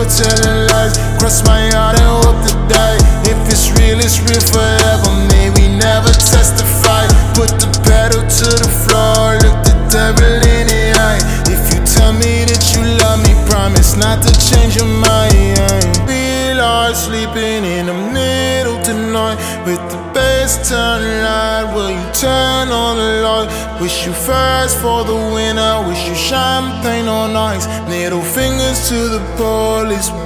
telling lies. Cross my heart and hope to die. If it's real forever. May we never testify. Put the pedal to the floor, look the devil in the eye. If you tell me that you love me, promise not to change your mind. We are sleeping in the middle tonight with the bass turned loud. Will you turn on the light? Wish you first for the winner. Wish you champagne on ice. Middle fingers to the police.